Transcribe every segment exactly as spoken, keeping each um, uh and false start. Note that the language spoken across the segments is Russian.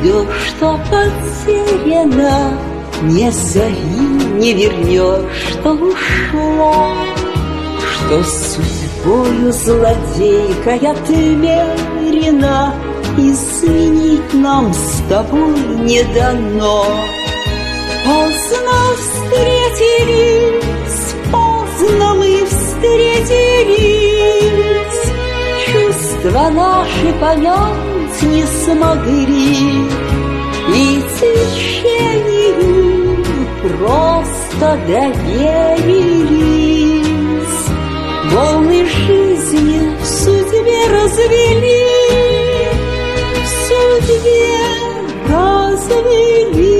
все, что потеряно, не зови, не вернешь, что ушло, что судьбою злодейкой отмерена, изменить нам с тобой не дано. Поздно встретились, поздно мы встретились, чувства наши понять не смогли, и течению просто доверились. Волны жизни в судьбе развели, в судьбе развели.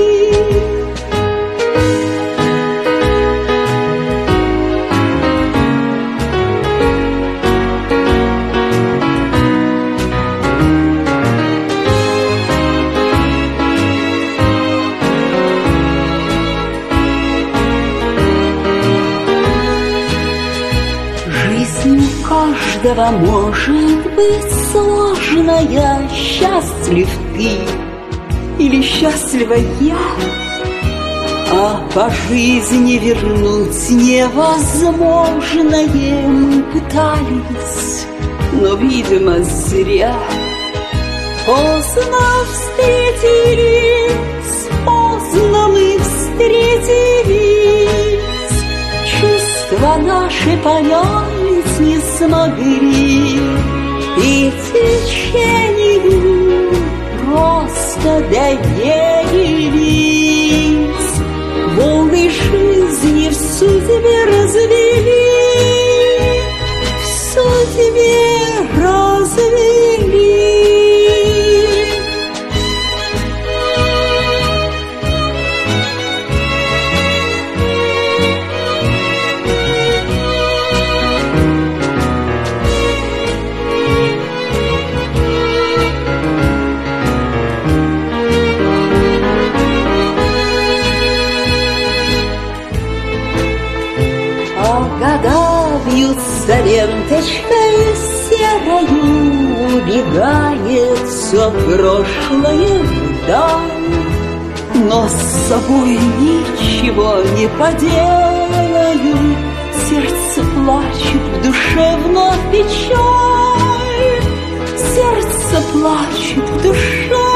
Жизнь у каждого может быть сложная. Счастлив ты или счастлива я, а по жизни вернуть невозможное. Мы пытались, но, видимо, зря. Поздно встретились, поздно мы встретились, чувства наши понять не смогли, и течению просто доверились. Волны жизни в судьбе развели, в судьбе развели. Года вьются ленточкой серою, убегает все прошлое вдаль, но с собой ничего не поделаю. Сердце плачет, в душе вновь печаль, сердце плачет, в душе